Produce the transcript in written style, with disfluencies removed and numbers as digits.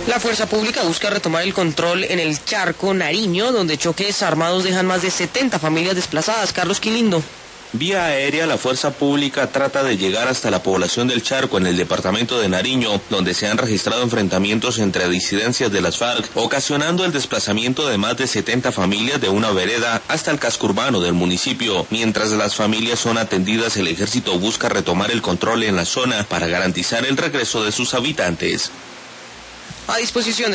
La fuerza pública busca retomar el control en el Charco, Nariño, donde choques armados dejan más de 70 familias desplazadas. Carlos Quilindo. Vía aérea, la fuerza pública trata de llegar hasta la población del Charco en el departamento de Nariño, donde se han registrado enfrentamientos entre disidencias de las FARC, ocasionando el desplazamiento de más de 70 familias de una vereda hasta el casco urbano del municipio. Mientras las familias son atendidas, el ejército busca retomar el control en la zona para garantizar el regreso de sus habitantes. A disposición